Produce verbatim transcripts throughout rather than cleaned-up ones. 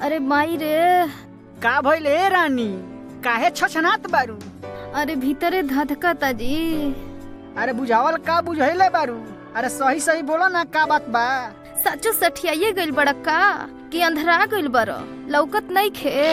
अरे माई रे। का भइल ए रानी, काहे छछनात बारू? अरे भीतरे धधकता जी। अरे बुझावल का बुझैले बारू? अरे सही सही बोलो ना, का बात बा? सचो सठियाइए गइल बड़ा का कि अंधरा गइल बड़? लौकत नहीं खे।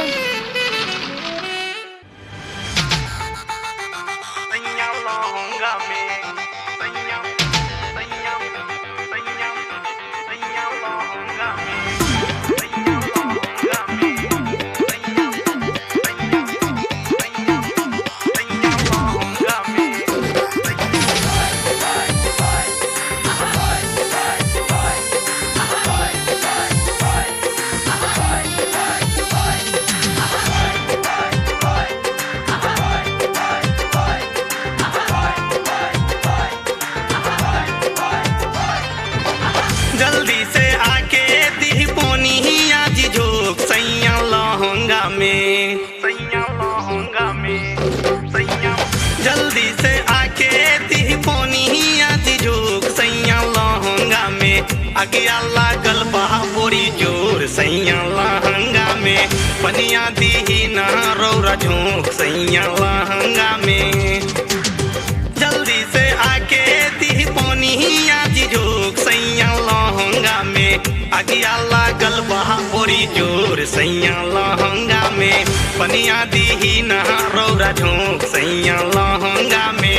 जल्दी से आके दी पोनी आज झोंक सैया लहंगा में, सैया लहंगा में, सैया। जल्दी से आके दी पोनी आज झोंक सैया लहंगा में। अगिया लागल बा बोरी जोर सैया लहंगा में। पनिया दी ना रौरा झोंक सैया लहंगा में। जल्दी से आके दी पोनी आज झोंक सैया लहंगा में। अगिया लागल बहा बोरी जोर सैया लहंगा में। पनिया दी ना रौरा झोंक सैया लहंगा में।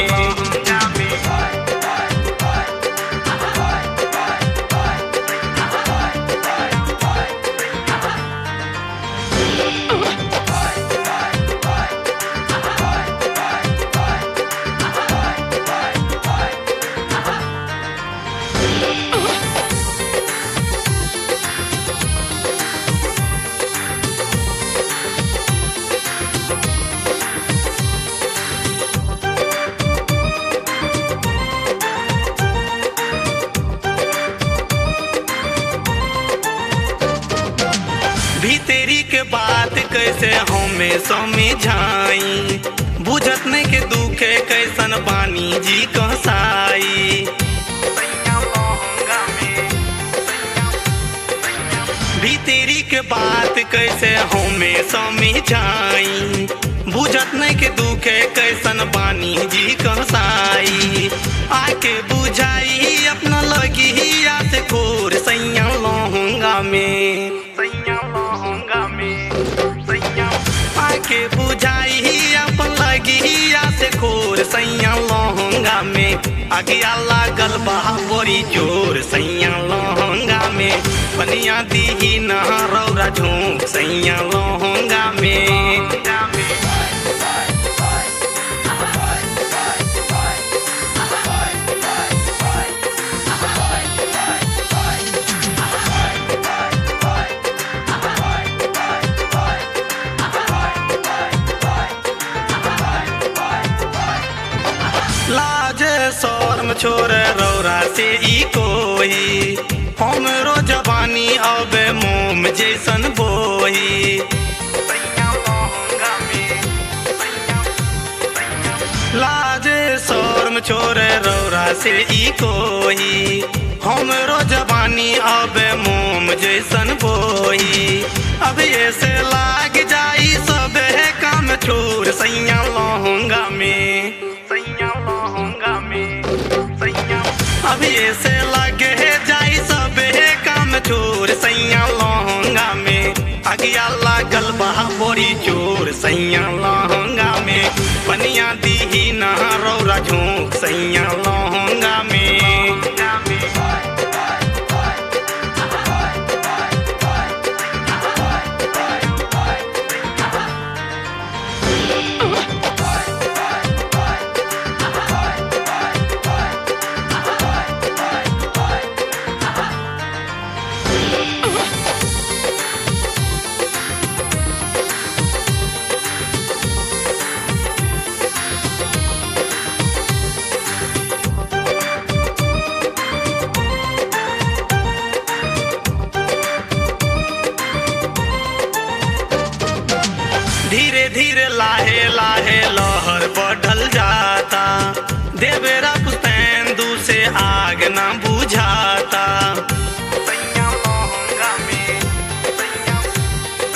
भीतरी के बात कैसे हमें समझाई, बुझत नहीं के दुखे कैसन बानी जी कहसाई। भीतरी के बात कैसे हमें समझाई, बुझत नहीं के दुखे कैसन बानी जी कहसाई। आके बुझाई अपना लगी आस खोर सैया लहंगा में, सैया लहंगा में, सैया। आके बुझाई अपन लगी आस खोर सैया लहंगा में। अगिया लागल बा बोरी जोर सैया लहंगा में। पनिया दी ना रौरा झोंक सैया लहंगा में। लाजे शर्म छोड़ रौरा से ई कोई, हमरो जवानी अब मोम जैसन बोही। लाजे शर्म छोड़ रौरा से ई कोई, हमरो जवानी अब मोम जैसन बोही। अब ऐसे लाग जाई सब काम छोड़ सैया लहंगा में, सैया लहंगा में, सैया। अब ऐसे लगे जाई सब काम छोड़ सैया लहंगा में। अगिया लागल बा बोरी चोर सैया लहंगा में। पनिया दी ना रौरा झोंक सैया लहंगा में। धीरे धीरे लाहे लाहे लहर बढ़ल जाता, देवेरा पुस्तैंदू से आग ना बुझाता।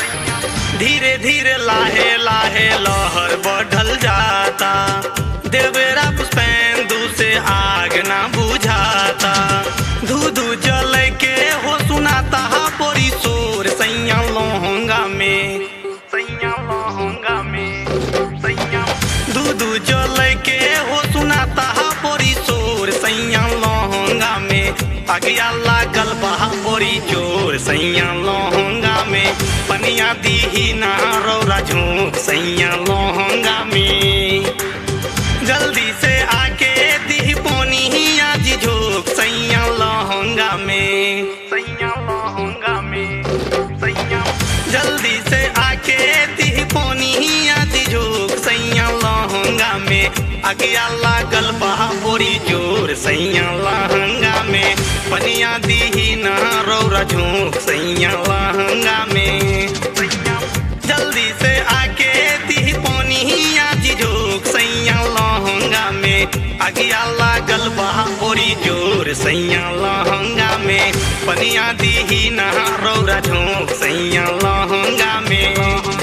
बढ़ल जाता, देवरा पुष्पेंदु से आग ना बुझाता। धू धू जल के हो सुनाता बोरी शोर सैया लहंगा में, सैया लहंगा में, सैया धू धू जल के हो सुनाता बोरी शोर सैया लहंगा में। अगिया लागल बहा बोरी जोर सैया लहंगा में, पनिया दीही ना रौरा झोंक सैया लहंगा में। जल्दी से आके दी पोनी आज झोंक सैया लहंगा में, सैया लहंगा में, सैया जल्दी से आके दी पोनी आज झोंक सैया लहंगा में। अगिया लागल बहा बोरी जोर सैया लहंगा में, पनिया दीही ना रौरा झोंक सैया लहंगा में। जल्दी से आके दी पोनी आज झोंक सैया लहंगा में। अगिया लागल बहा बोरी जोर सैया लहंगा में, पनिया दीही ना रौरा झोंक सैया लहंगा में।